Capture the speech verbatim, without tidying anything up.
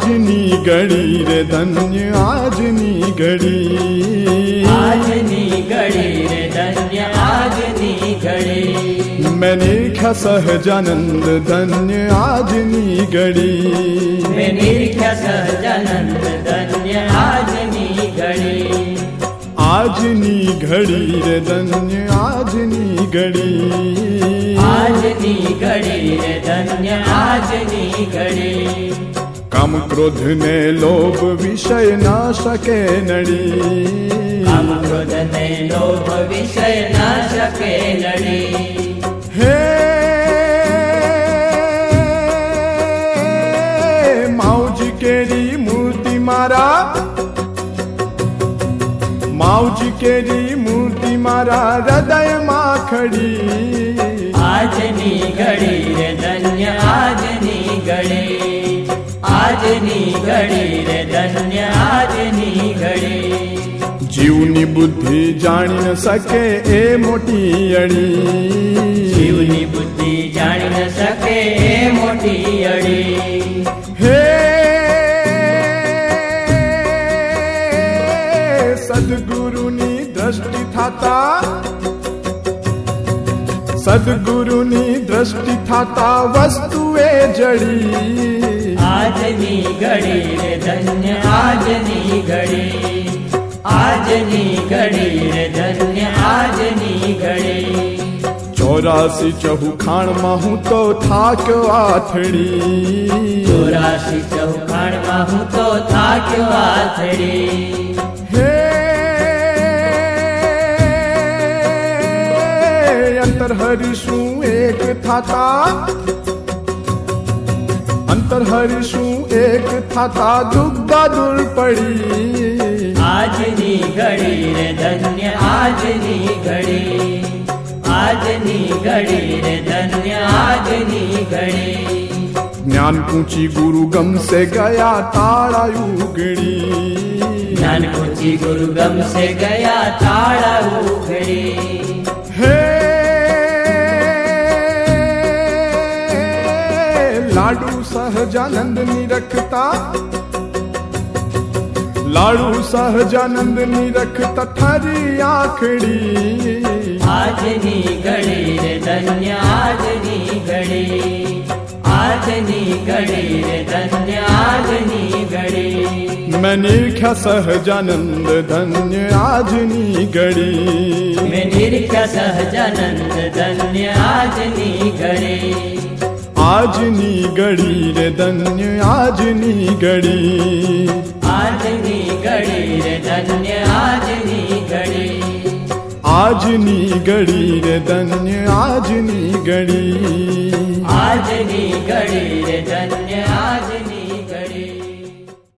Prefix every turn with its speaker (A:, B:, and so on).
A: આજની ઘડી રે ધન્ય આજની ઘડી
B: આજની ઘડી રે ધન્ય આજની ઘડી
A: मैं निरख्या सहजानंद धन्य આજની ઘડી
B: मैं निरख्या सहजानंद धन्य આજની घड़ी
A: આજની ઘડી રે ધન્ય આજની ઘડી
B: આજની घड़ी रे धन्य આજની घड़ी
A: काम क्रोध ने लोभ विषय ना सके नड़ी
B: काम क्रोध ने लोभ विषय ना सके लड़ी
A: हे माऊजी केरी मूर्ति मारा माऊजी केरी मूर्ति मारा हृदय मां खड़ी
B: આજની ઘડી રે ધન્ય આજની ઘડી આજની ઘડી રે ધન્ય આજની ઘડી
A: जीवनी बुद्धि जानी न सके ए मोटी अड़ी
B: जीवनी बुद्धि जानी न सके ए मोटी अड़ी
A: हे सद्गुरुनी दृष्टि थाता सद्गुरुनी दृष्टि थाता वस्तुए जड़ी
B: આજની ઘડી રે ધન્ય આજની ઘડી આજની ઘડી રે ધન્ય આજની ઘડી
A: चौरासी चहुखाण माहू तो थाक्यो आथड़ी
B: ચોરાસી ચૌખાણ માં હું તો થાક્યો આથડી
A: हे अंतर हरिशु एक थाता अंतर हरिशु एक थाता दुग्धा दूर पड़ी
B: આજની ઘડી રે ધન્ય આજની ઘડી આજની ઘડી રે ધન્ય આજની ઘડી
A: ज्ञान पूछी गुरु गम से गया ताड़ा उगड़ी
B: ज्ञान पूछी गुरु गम से गया ताड़ा उगड़ी
A: हे लाडू सहजानंद निरखता लाडू सहजानंद निरखता थारी आखड़ी
B: આજની ઘડી રે ધન્ય આજની ઘડી આજની ઘડી રે ધન્ય આજની ઘડી
A: मैं निरख्या सहजानंद धन्य આજની घड़ी
B: मैं निरख्या सहजानंद धन्य આજની घड़ी
A: આજની घड़ी रे धन्य આજની घड़ी
B: આજની ઘડી રે ધન્ય આજની ઘડી
A: આજની घड़ी रे धन्य આજની घड़ी
B: આજની ઘડી રે ધન્ય આજની